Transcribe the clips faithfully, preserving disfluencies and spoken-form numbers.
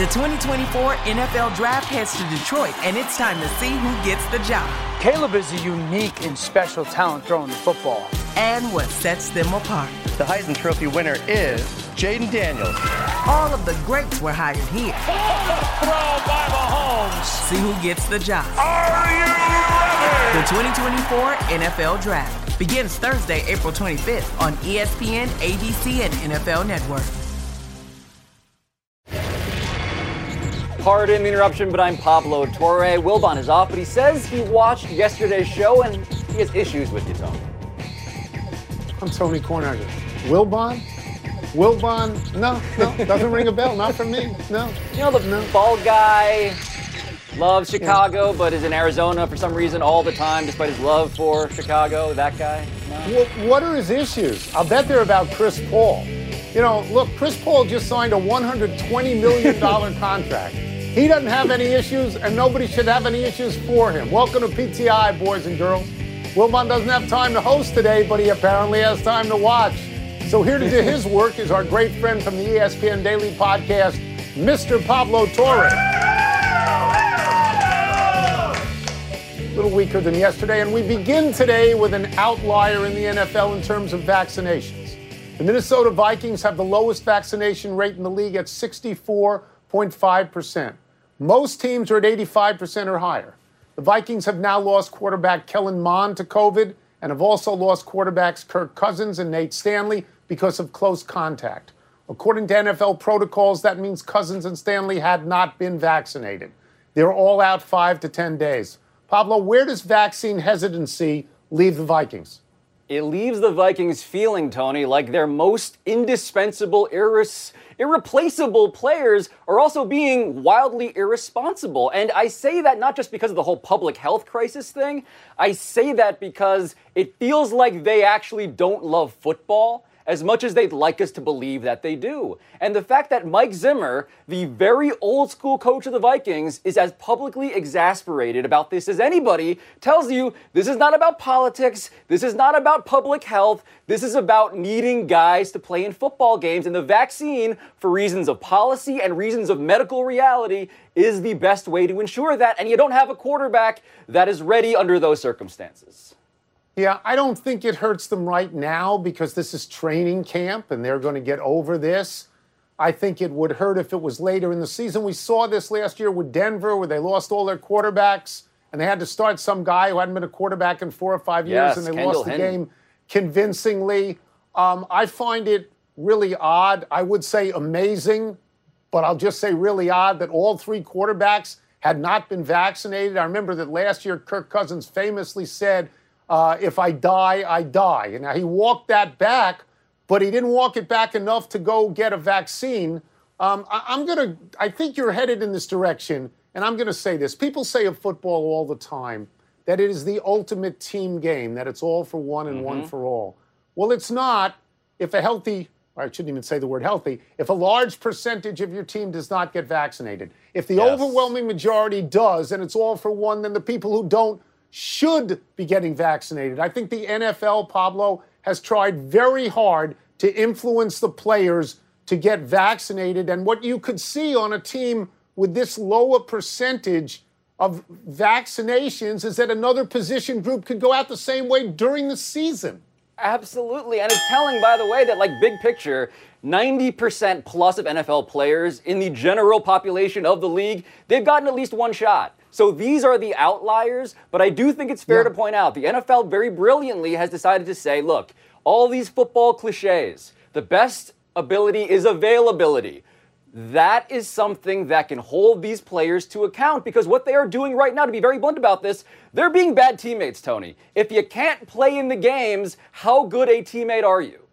The twenty twenty-four N F L Draft heads to Detroit, and it's time to see who gets the job. Caleb is a unique and special talent throwing the football. And what sets them apart. The Heisman Trophy winner is Jaden Daniels. All of the greats were hired here. Throw by Mahomes. See who gets the job. Are you ready? The twenty twenty-four N F L Draft begins Thursday, April twenty-fifth on E S P N, A B C, and N F L Network. Pardon the interruption, but I'm Pablo Torre. Wilbon is off, but he says he watched yesterday's show and he has issues with you, Tony. I'm Tony Kornheiser. Wilbon? Wilbon? No, no, doesn't ring a bell. Not for me. No. You know, the no. bald guy loves Chicago, yeah. but is in Arizona for some reason all the time, despite his love for Chicago. That guy? No? Well, what are his issues? I'll bet they're about Chris Paul. You know, look, Chris Paul just signed a one hundred twenty million dollars contract. He doesn't have any issues, and nobody should have any issues for him. Welcome to P T I, boys and girls. Wilbon doesn't have time to host today, but he apparently has time to watch. So here to do his work is our great friend from the E S P N Daily Podcast, Mister Pablo Torre. A little weaker than yesterday, and we begin today with an outlier in the N F L in terms of vaccinations. The Minnesota Vikings have the lowest vaccination rate in the league at sixty-four point five percent. Most teams are at eighty-five percent or higher. The Vikings have now lost quarterback Kellen Mond to COVID and have also lost quarterbacks Kirk Cousins and Nate Stanley because of close contact. According to N F L protocols, that means Cousins and Stanley had not been vaccinated. They're all out five to ten days. Pablo, where does vaccine hesitancy leave the Vikings? It leaves the Vikings feeling, Tony, like their most indispensable, irres- irreplaceable players are also being wildly irresponsible. And I say that not just because of the whole public health crisis thing. I say that because it feels like they actually don't love football as much as they'd like us to believe that they do. And the fact that Mike Zimmer, the very old school coach of the Vikings, is as publicly exasperated about this as anybody tells you this is not about politics, this is not about public health, this is about needing guys to play in football games, and the vaccine, for reasons of policy and reasons of medical reality, is the best way to ensure that, and you don't have a quarterback that is ready under those circumstances. Yeah, I don't think it hurts them right now because this is training camp and they're going to get over this. I think it would hurt if it was later in the season. We saw this last year with Denver where they lost all their quarterbacks and they had to start some guy who hadn't been a quarterback in four or five years yes, and they Kendall lost the Hinton. game convincingly. Um, I find it really odd. I would say amazing, but I'll just say really odd that all three quarterbacks had not been vaccinated. I remember that last year Kirk Cousins famously said, Uh, if I die, I die. And now he walked that back, but he didn't walk it back enough to go get a vaccine. Um, I, I'm going to, I think you're headed in this direction. And I'm going to say this. People say of football all the time that it is the ultimate team game, that it's all for one and mm-hmm. one for all. Well, it's not if a healthy, or I shouldn't even say the word healthy, if a large percentage of your team does not get vaccinated. If the yes. overwhelming majority does and it's all for one, then the people who don't should be getting vaccinated. I think the N F L, Pablo, has tried very hard to influence the players to get vaccinated. And what you could see on a team with this lower percentage of vaccinations is that another position group could go out the same way during the season. Absolutely. And it's telling, by the way, that, like, big picture, ninety percent plus of N F L players in the general population of the league, they've gotten at least one shot. So these are the outliers, but I do think it's fair yeah. to point out the N F L very brilliantly has decided to say, look, all these football cliches, the best ability is availability. That is something that can hold these players to account because what they are doing right now, to be very blunt about this, they're being bad teammates, Tony. If you can't play in the games, how good a teammate are you?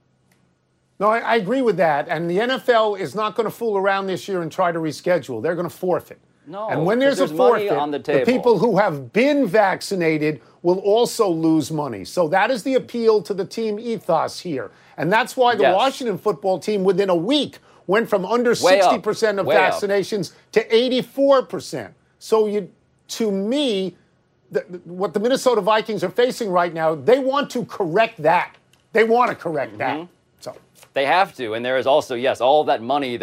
No, I, I agree with that. And the N F L is not going to fool around this year and try to reschedule. They're going to forfeit. No, and when there's, there's a forfeit, on the, table. the people who have been vaccinated will also lose money. So that is the appeal to the team ethos here. And that's why the yes. Washington football team within a week went from under Way sixty percent up. of Way vaccinations up. to eighty-four percent. So you, to me, the, what the Minnesota Vikings are facing right now, they want to correct that. They want to correct mm-hmm. that. So they have to. And there is also, yes, all of that money that's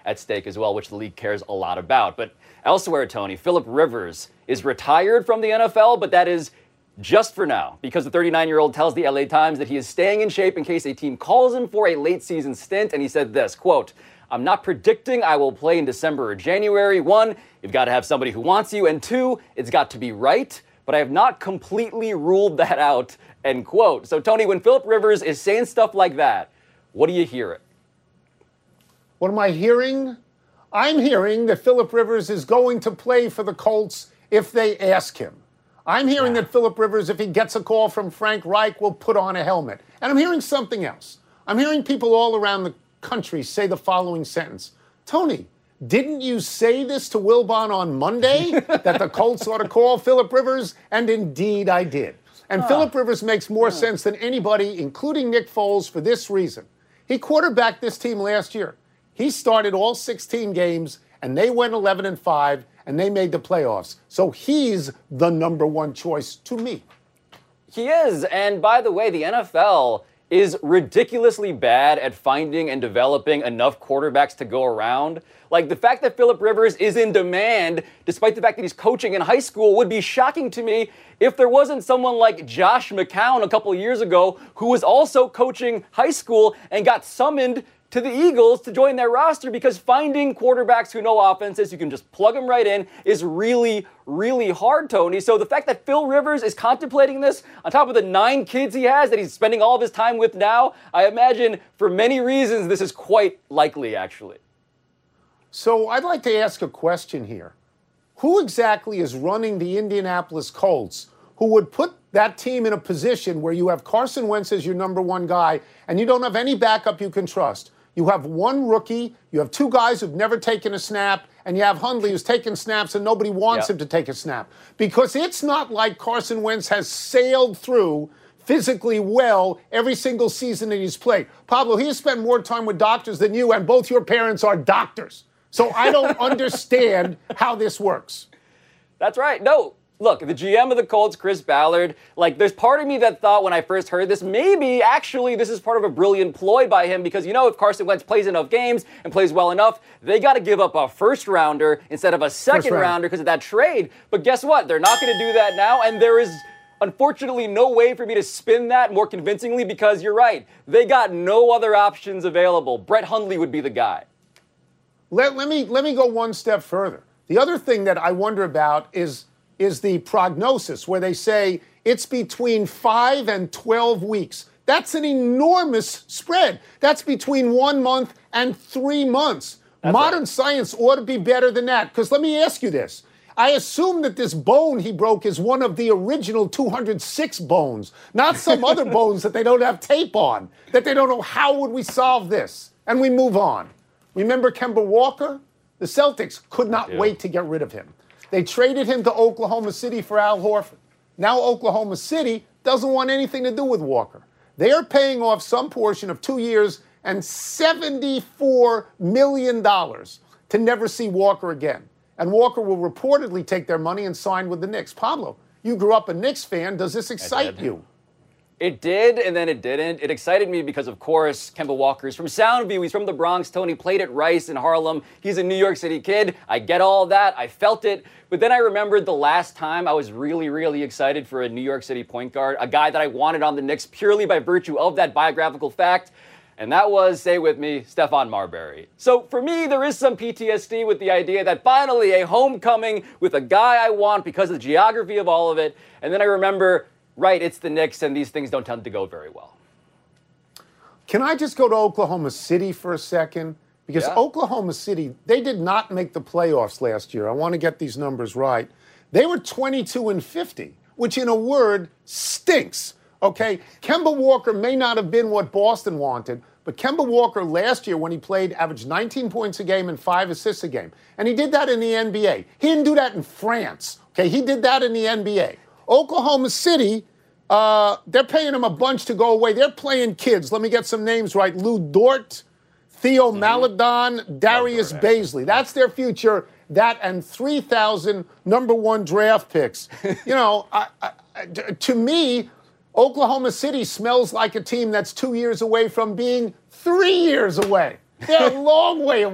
at stake as well, which the league cares a lot about. But elsewhere, Tony, Philip Rivers is retired from the N F L, but that is just for now, because the thirty-nine-year-old tells the L A Times that he is staying in shape in case a team calls him for a late-season stint, and he said this, quote, "I'm not predicting I will play in December or January. One, you've got to have somebody who wants you, and two, it's got to be right, but I have not completely ruled that out," end quote. So, Tony, when Philip Rivers is saying stuff like that, what do you hear it? What am I hearing? I'm hearing that Philip Rivers is going to play for the Colts if they ask him. I'm hearing that Philip Rivers, if he gets a call from Frank Reich, will put on a helmet. And I'm hearing something else. I'm hearing people all around the country say the following sentence. Tony, didn't you say this to Wilbon on Monday, that the Colts ought to call Philip Rivers? And indeed I did. And huh. Philip Rivers makes more huh. sense than anybody, including Nick Foles, for this reason. He quarterbacked this team last year. He started all sixteen games, and they went eleven and five, and they made the playoffs. So he's the number one choice to me. He is. And by the way, the N F L is ridiculously bad at finding and developing enough quarterbacks to go around. Like, the fact that Philip Rivers is in demand, despite the fact that he's coaching in high school, would be shocking to me if there wasn't someone like Josh McCown a couple of years ago who was also coaching high school and got summoned to the Eagles to join their roster, because finding quarterbacks who know offenses, you can just plug them right in, is really, really hard, Tony. So the fact that Phil Rivers is contemplating this on top of the nine kids he has that he's spending all of his time with now, I imagine for many reasons this is quite likely, actually. So I'd like to ask a question here. Who exactly is running the Indianapolis Colts who would put that team in a position where you have Carson Wentz as your number one guy and you don't have any backup you can trust? You have one rookie, you have two guys who've never taken a snap, and you have Hundley who's taken snaps and nobody wants yep. him to take a snap. Because it's not like Carson Wentz has sailed through physically well every single season that he's played. Pablo, he has spent more time with doctors than you, and both your parents are doctors. So I don't understand how this works. That's right. No. Look, the G M of the Colts, Chris Ballard, like, there's part of me that thought when I first heard this, maybe actually this is part of a brilliant ploy by him, because, you know, if Carson Wentz plays enough games and plays well enough, they got to give up a first rounder instead of a second rounder because of that trade. But guess what? They're not going to do that now, and there is unfortunately no way for me to spin that more convincingly, because you're right. They got no other options available. Brett Hundley would be the guy. Let, let me let me go one step further. The other thing that I wonder about is is the prognosis, where they say it's between five and twelve weeks. That's an enormous spread. That's between one month and three months. That's Modern right. science ought to be better than that. Because let me ask you this. I assume that this bone he broke is one of the original two hundred six bones, not some other bones that they don't have tape on, that they don't know how would we solve this. And we move on. Remember Kemba Walker? The Celtics could not wait to get rid of him. They traded him to Oklahoma City for Al Horford. Now Oklahoma City doesn't want anything to do with Walker. They are paying off some portion of two years and seventy-four million dollars to never see Walker again. And Walker will reportedly take their money and sign with the Knicks. Pablo, you grew up a Knicks fan. Does this excite you? It did, and then it didn't. It excited me because, of course, Kemba Walker's from Soundview. He's from the Bronx. Tony played at Rice in Harlem. He's a New York City kid. I get all that. I felt it. But then I remembered the last time I was really, really excited for a New York City point guard, a guy that I wanted on the Knicks purely by virtue of that biographical fact. And that was, say with me, Stephon Marbury. So for me, there is some P T S D with the idea that finally a homecoming with a guy I want because of the geography of all of it. And then I remember, right, it's the Knicks, and these things don't tend to go very well. Can I just go to Oklahoma City for a second? Because yeah. Oklahoma City, they did not make the playoffs last year. I want to get these numbers right. They were twenty-two and fifty, which in a word stinks. Okay, Kemba Walker may not have been what Boston wanted, but Kemba Walker last year when he played averaged nineteen points a game and five assists a game. And he did that in the N B A. He didn't do that in France. Okay, he did that in the N B A. Oklahoma City, uh, they're paying him a bunch to go away. They're playing kids. Let me get some names right. Lou Dort, Theo mm-hmm. Maledon, Darius Baisley. That's their future. That and three thousand number one draft picks. You know, I, I, to me, Oklahoma City smells like a team that's two years away from being three years away. They're a long way away.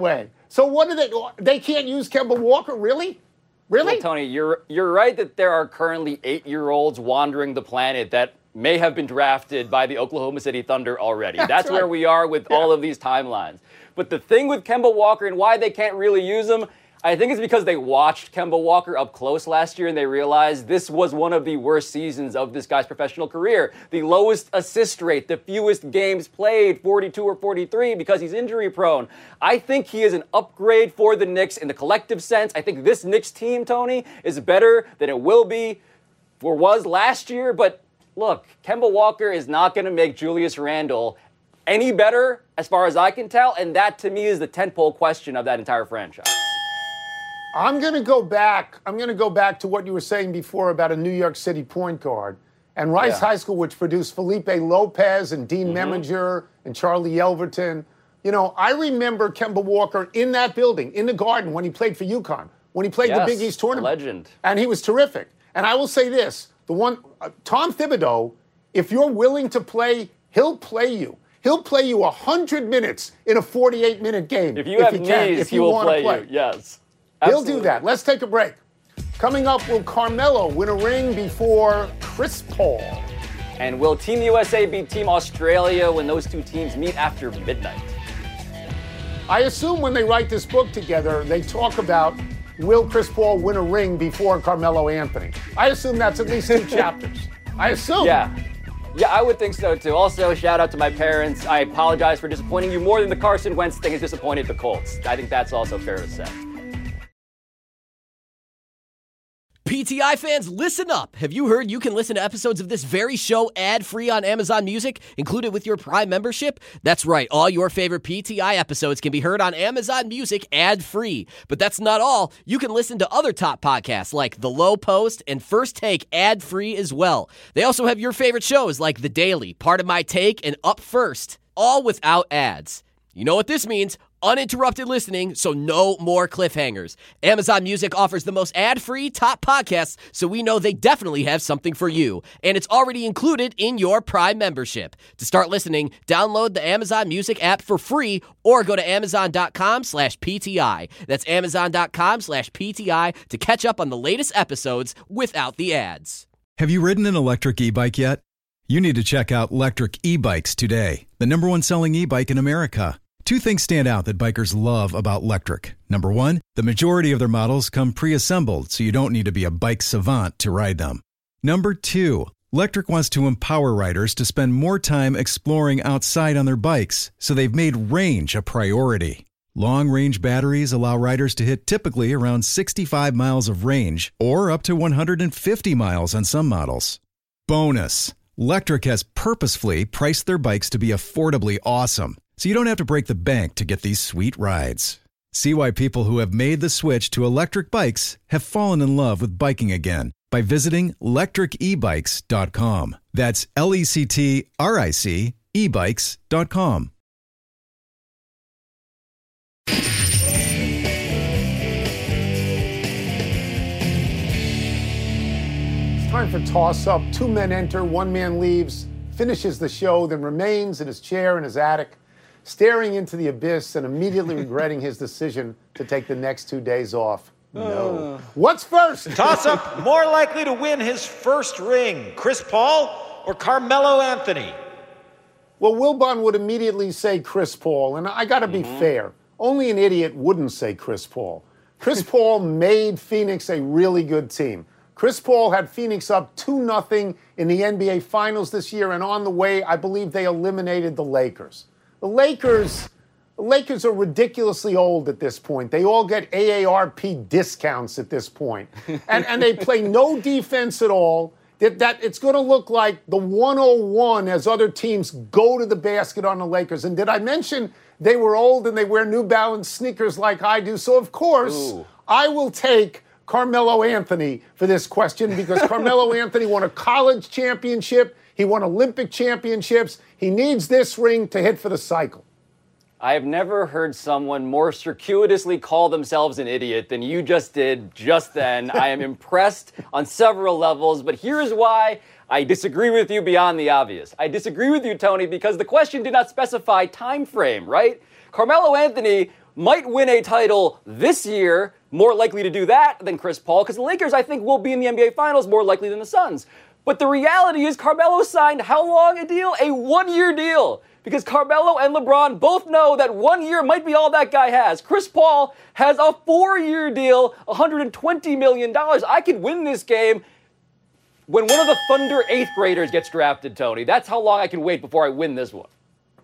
So what do they? They can't use Kemba Walker, really? Really? Well, Tony, you're you're right that there are currently eight-year-olds wandering the planet that may have been drafted by the Oklahoma City Thunder already. That's, That's right. where we are with yeah. all of these timelines. But the thing with Kemba Walker and why they can't really use him, I think it's because they watched Kemba Walker up close last year and they realized this was one of the worst seasons of this guy's professional career. The lowest assist rate, the fewest games played, forty-two or forty-three, because he's injury prone. I think he is an upgrade for the Knicks in the collective sense. I think this Knicks team, Tony, is better than it will be or was last year. But look, Kemba Walker is not going to make Julius Randle any better as far as I can tell. And that to me is the tentpole question of that entire franchise. I'm going to go back. I'm going to go back to what you were saying before about a New York City point guard. And Rice yeah. High School, which produced Felipe Lopez and Dean mm-hmm. Meminger and Charlie Elverton. You know, I remember Kemba Walker in that building, in the Garden, when he played for UConn, when he played yes, the Big East tournament. Legend. And he was terrific. And I will say this, the one, uh, Tom Thibodeau, if you're willing to play, he'll play you. He'll play you one hundred minutes in a forty-eight minute game. If you if have he knees, can, if he you will want play, to play you, yes. Absolutely. He'll do that. Let's take a break. Coming up, will Carmelo win a ring before Chris Paul? And will Team U S A beat Team Australia when those two teams meet after midnight? I assume when they write this book together, they talk about will Chris Paul win a ring before Carmelo Anthony? I assume that's at least two chapters. I assume. Yeah. Yeah, I would think so, too. Also, shout out to my parents. I apologize for disappointing you more than the Carson Wentz thing has disappointed the Colts. I think that's also fair to say. P T I fans, listen up. Have you heard you can listen to episodes of this very show ad-free on Amazon Music, included with your Prime membership? That's right. All your favorite P T I episodes can be heard on Amazon Music ad-free. But that's not all. You can listen to other top podcasts like The Low Post and First Take ad-free as well. They also have your favorite shows like The Daily, Part of My Take, and Up First, all without ads. You know what this means? Uninterrupted listening, so no more cliffhangers. Amazon Music offers the most ad-free top podcasts, so we know they definitely have something for you. And it's already included in your Prime membership. To start listening, download the Amazon Music app for free or go to amazon.com slash PTI. That's amazon.com slash PTI to catch up on the latest episodes without the ads. Have you ridden an electric e-bike yet? You need to check out Lectric E-Bikes today, the number one selling e-bike in America. Two things stand out that bikers love about Lectric. Number one, the majority of their models come pre-assembled, so you don't need to be a bike savant to ride them. Number two, Lectric wants to empower riders to spend more time exploring outside on their bikes, so they've made range a priority. Long-range batteries allow riders to hit typically around sixty-five miles of range, or up to one hundred fifty miles on some models. Bonus, Lectric has purposefully priced their bikes to be affordably awesome, so you don't have to break the bank to get these sweet rides. See why people who have made the switch to electric bikes have fallen in love with biking again by visiting lectric e bikes dot com. That's L E C T R I C e bikes dot com. It's time for toss-up. Two men enter, one man leaves, finishes the show, then remains in his chair in his attic, staring into the abyss and immediately regretting his decision to take the next two days off. No. Uh. What's first? Toss-up, more likely to win his first ring, Chris Paul or Carmelo Anthony? Well, Wilbon would immediately say Chris Paul, and I got to be mm-hmm. fair. Only an idiot wouldn't say Chris Paul. Chris Paul made Phoenix a really good team. Chris Paul had Phoenix up two nothing in the N B A Finals this year, and on the way, I believe they eliminated the Lakers. The Lakers, the Lakers are ridiculously old at this point. They all get A A R P discounts at this point. And, and they play no defense at all. That, that it's going to look like the one oh one as other teams go to the basket on the Lakers. And did I mention they were old and they wear New Balance sneakers like I do? So, of course, Ooh. I will take Carmelo Anthony for this question because Carmelo Anthony won a college championship. He won Olympic championships. He needs this ring to hit for the cycle. I have never heard someone more circuitously call themselves an idiot than you just did just then. I am impressed on several levels, but here is why I disagree with you beyond the obvious. I disagree with you, Tony, because the question did not specify time frame, right? Carmelo Anthony might win a title this year, more likely to do that than Chris Paul, because the Lakers, I think, will be in the N B A Finals more likely than the Suns. But the reality is Carmelo signed how long a deal? A one-year deal. Because Carmelo and LeBron both know that one year might be all that guy has. Chris Paul has a four-year deal, one hundred twenty million dollars. I could win this game when one of the Thunder eighth graders gets drafted, Tony. That's how long I can wait before I win this one.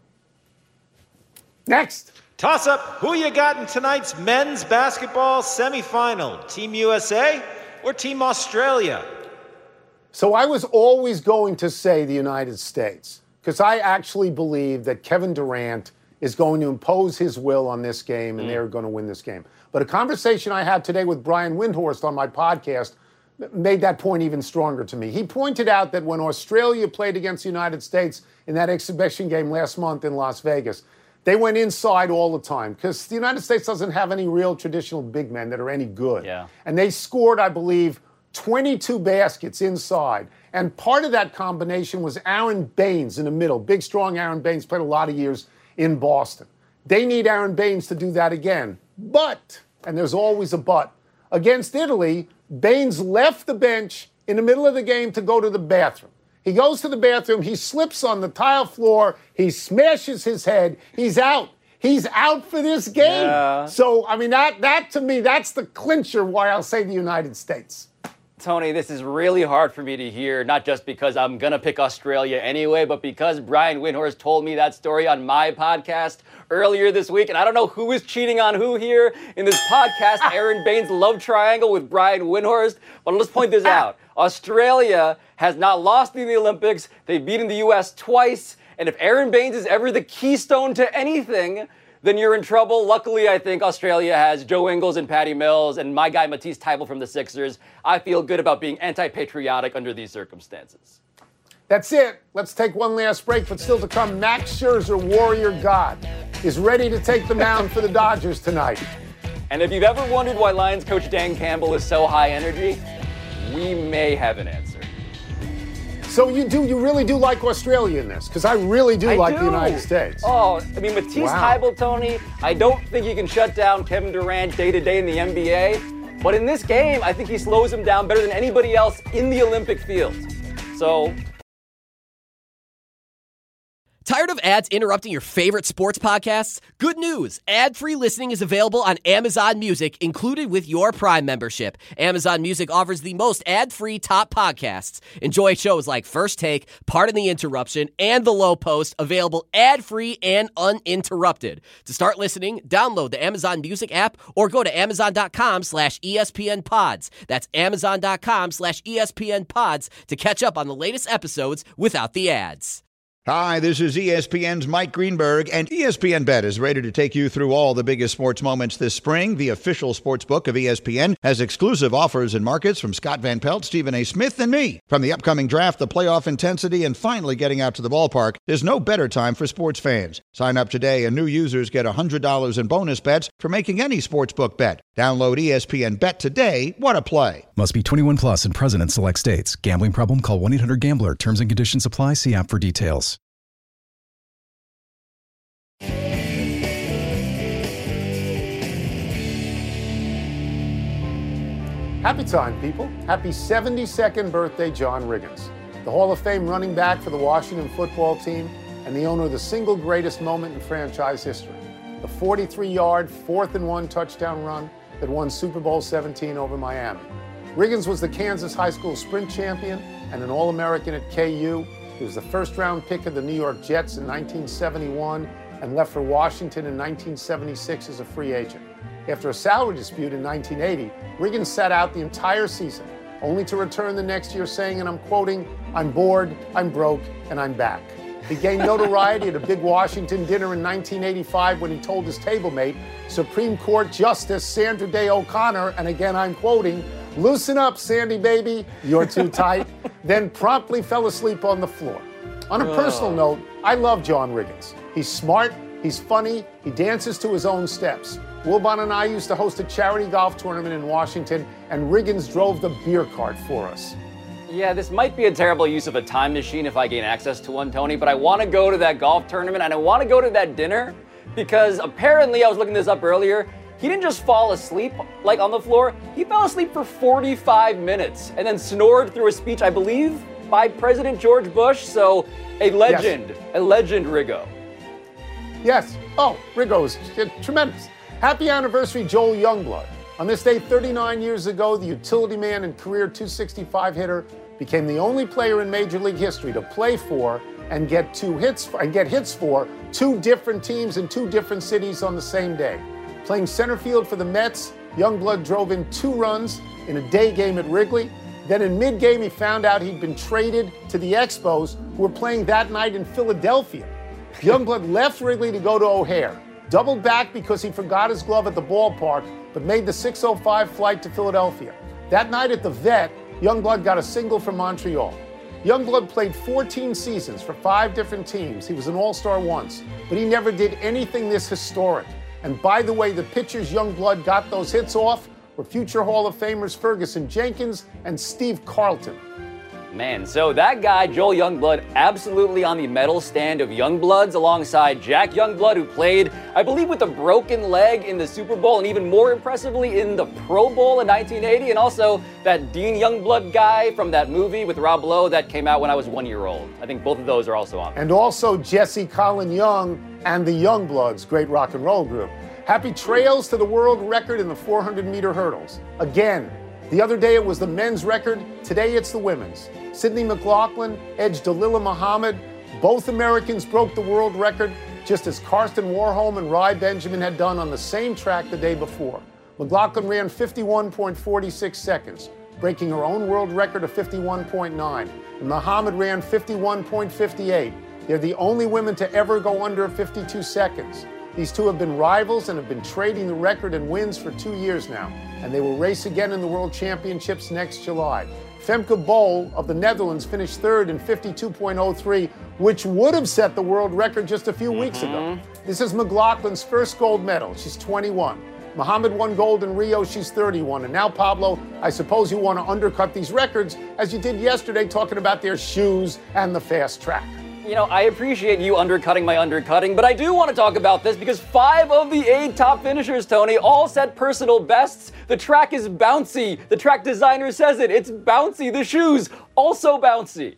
Next. Toss up. Who you got in tonight's men's basketball semifinal? Team U S A or Team Australia? So I was always going to say the United States, because I actually believe that Kevin Durant is going to impose his will on this game, and mm. they're going to win this game. But a conversation I had today with Brian Windhorst on my podcast made that point even stronger to me. He pointed out that when Australia played against the United States in that exhibition game last month in Las Vegas, they went inside all the time because the United States doesn't have any real traditional big men that are any good. Yeah. And they scored, I believe, twenty-two baskets inside. And part of that combination was Aaron Baines in the middle. Big, strong Aaron Baines, played a lot of years in Boston. They need Aaron Baines to do that again. But, and there's always a but, against Italy, Baines left the bench in the middle of the game to go to the bathroom. He goes to the bathroom, he slips on the tile floor, he smashes his head, he's out. He's out for this game. Yeah. So, I mean, that, that to me, that's the clincher why I'll say the United States. Tony, this is really hard for me to hear, not just because I'm going to pick Australia anyway, but because Brian Windhorst told me that story on my podcast earlier this week, and I don't know who is cheating on who here in this podcast, Aaron Baines' love triangle with Brian Windhorst, but let's point this out. Australia has not lost in the Olympics. They've beaten the U S twice, and if Aaron Baines is ever the keystone to anything, then you're in trouble. Luckily, I think Australia has Joe Ingles and Patty Mills and my guy Matisse Thybulle from the Sixers. I feel good about being anti-patriotic under these circumstances. That's it. Let's take one last break, but still to come, Max Scherzer, Warrior God, is ready to take the mound for the Dodgers tonight. And if you've ever wondered why Lions coach Dan Campbell is so high energy, we may have an answer. So you do, you really do like Australia in this? Because I really do I like do. the United States. Oh, I mean, Matisse Wow. Thybulle, Tony, I don't think you can shut down Kevin Durant day to day in the N B A. But in this game, I think he slows him down better than anybody else in the Olympic field. So... Tired of ads interrupting your favorite sports podcasts? Good news! Ad-free listening is available on Amazon Music, included with your Prime membership. Amazon Music offers the most ad-free top podcasts. Enjoy shows like First Take, Pardon the Interruption, and The Low Post, available ad-free and uninterrupted. To start listening, download the Amazon Music app or go to amazon.com slash ESPN pods. That's amazon.com slash ESPN pods to catch up on the latest episodes without the ads. Hi, this is E S P N's Mike Greenberg, and E S P N Bet is ready to take you through all the biggest sports moments this spring. The official sports book of E S P N has exclusive offers and markets from Scott Van Pelt, Stephen A. Smith, and me. From the upcoming draft, the playoff intensity, and finally getting out to the ballpark, there's no better time for sports fans. Sign up today, and new users get one hundred dollars in bonus bets for making any sportsbook bet. Download E S P N Bet today. What a play. Must be twenty-one plus and present in select states. Gambling problem? Call one eight hundred gambler. Terms and conditions apply. See app for details. Happy time, people. Happy seventy-second birthday, John Riggins, the Hall of Fame running back for the Washington football team and the owner of the single greatest moment in franchise history, the forty-three-yard, fourth and one touchdown run that won Super Bowl seventeen over Miami. Riggins was the Kansas High School sprint champion and an All-American at K U. He was the first-round pick of the New York Jets in nineteen seventy-one and left for Washington in nineteen seventy-six as a free agent. After a salary dispute in nineteen eighty, Riggins sat out the entire season, only to return the next year saying, and I'm quoting, "I'm bored, I'm broke, and I'm back." He gained notoriety at a big Washington dinner in nineteen eighty-five when he told his table mate, Supreme Court Justice Sandra Day O'Connor, and again I'm quoting, "Loosen up, Sandy baby, you're too tight," then promptly fell asleep on the floor. On a personal note, I love John Riggins. He's smart, he's funny, he dances to his own steps. Wilbon and I used to host a charity golf tournament in Washington, and Riggins drove the beer cart for us. Yeah, this might be a terrible use of a time machine if I gain access to one, Tony, but I want to go to that golf tournament and I want to go to that dinner because apparently, I was looking this up earlier, he didn't just fall asleep like on the floor, he fell asleep for forty-five minutes and then snored through a speech, I believe, by President George Bush. So a legend, yes. a legend, Riggo. Yes. Oh, Riggo is tremendous. Happy anniversary, Joel Youngblood. On this day thirty-nine years ago, the utility man and career two sixty-five hitter became the only player in Major League history to play for and get two hits for, and get hits for two different teams in two different cities on the same day. Playing center field for the Mets, Youngblood drove in two runs in a day game at Wrigley. Then in mid-game, he found out he'd been traded to the Expos, who were playing that night in Philadelphia. Youngblood left Wrigley to go to O'Hare, doubled back because he forgot his glove at the ballpark, but made the six oh five flight to Philadelphia. That night at the Vet, Youngblood got a single from Montreal. Youngblood played fourteen seasons for five different teams. He was an all-star once, but he never did anything this historic. And by the way, the pitchers Youngblood got those hits off were future Hall of Famers Ferguson Jenkins and Steve Carlton. Man, so that guy, Joel Youngblood, absolutely on the medal stand of Youngbloods alongside Jack Youngblood, who played, I believe, with a broken leg in the Super Bowl and even more impressively in the Pro Bowl in nineteen eighty, and also that Dean Youngblood guy from that movie with Rob Lowe that came out when I was one year old. I think both of those are also on. And also Jesse Colin Young and the Youngbloods, great rock and roll group. Happy trails to the world record in the four hundred meter hurdles. Again, the other day it was the men's record, today it's the women's. Sydney McLaughlin edged Dalilah Muhammad. Both Americans broke the world record, just as Karsten Warholm and Rai Benjamin had done on the same track the day before. McLaughlin ran fifty-one point four six seconds, breaking her own world record of fifty-one point nine. And Muhammad ran fifty-one point five eight. They're the only women to ever go under fifty-two seconds. These two have been rivals and have been trading the record and wins for two years now. And they will race again in the World Championships next July. Femke Bol of the Netherlands finished third in fifty-two point oh three, which would have set the world record just a few mm-hmm. weeks ago. This is McLaughlin's first gold medal. She's twenty-one. Muhammad won gold in Rio. She's thirty-one. And now, Pablo, I suppose you want to undercut these records as you did yesterday talking about their shoes and the fast track. You know, I appreciate you undercutting my undercutting, but I do want to talk about this because five of the eight top finishers, Tony, all set personal bests. The track is bouncy. The track designer says it. It's bouncy. The shoes, also bouncy.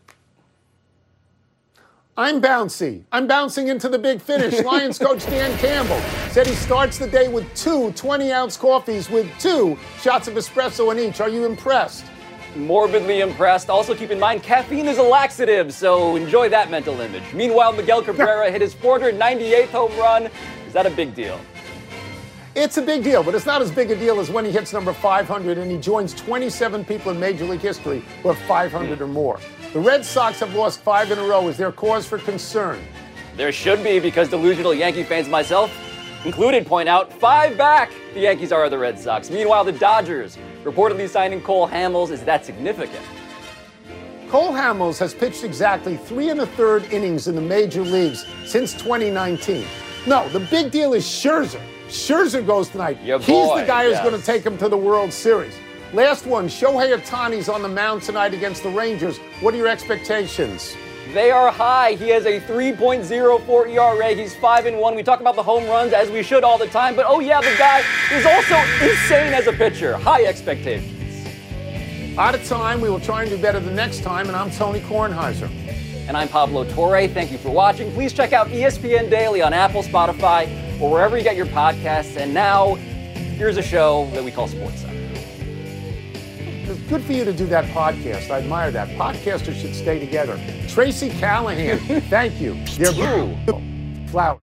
I'm bouncy. I'm bouncing into the big finish. Lions coach Dan Campbell said he starts the day with two twenty-ounce coffees with two shots of espresso in each. Are you impressed? Morbidly impressed. Also, keep in mind, caffeine is a laxative, so enjoy that mental image. Meanwhile, Miguel Cabrera hit his four hundred ninety-eighth home run. Is that a big deal? It's a big deal, but it's not as big a deal as when he hits number five hundred and he joins twenty-seven people in Major League history who have five hundred mm. or more. The Red Sox have lost five in a row. Is there cause for concern? There should be, because delusional Yankee fans, myself included, point out five back the Yankees are of the Red Sox. Meanwhile, the Dodgers reportedly signing Cole Hamels. Is that significant? Cole Hamels has pitched exactly three and a third innings in the major leagues since twenty nineteen. No, the big deal is Scherzer. Scherzer goes tonight. Your He's boy, the guy who's yes. going to take him to the World Series. Last one, Shohei Ohtani's on the mound tonight against the Rangers. What are your expectations? They are high. He has a three point oh four E R A. He's five and one. We talk about the home runs as we should all the time, but oh yeah, the guy is also insane as a pitcher. High expectations. Out of time. We will try and do better the next time, and I'm Tony Kornheiser. And I'm Pablo Torre. Thank you for watching. Please check out E S P N Daily on Apple, Spotify, or wherever you get your podcasts. And now, here's a show that we call Sports Center. It's good for you to do that podcast. I admire that. Podcasters should stay together. Tracy Callahan, thank you. They're blue. Flower.